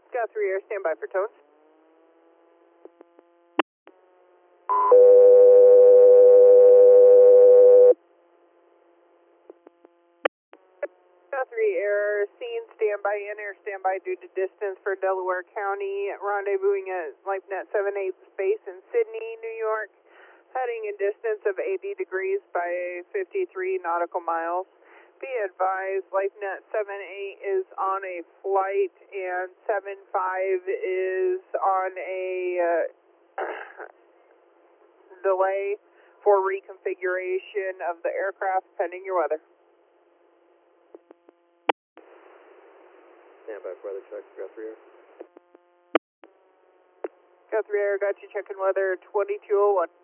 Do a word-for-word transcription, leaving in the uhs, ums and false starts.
Got three air, stand by for tones. Got three air, scene standby in air standby due to distance for Delaware County, rendezvousing at LifeNet seven eight space in Sydney, New York, heading in distance of eighty degrees by fifty-three nautical miles. Be advised, LifeNet seven eight is on a flight and seven five is on a uh, delay for reconfiguration of the aircraft pending your weather. Stand by for weather check, got three air. Got three air, got you checking weather twenty-two oh one.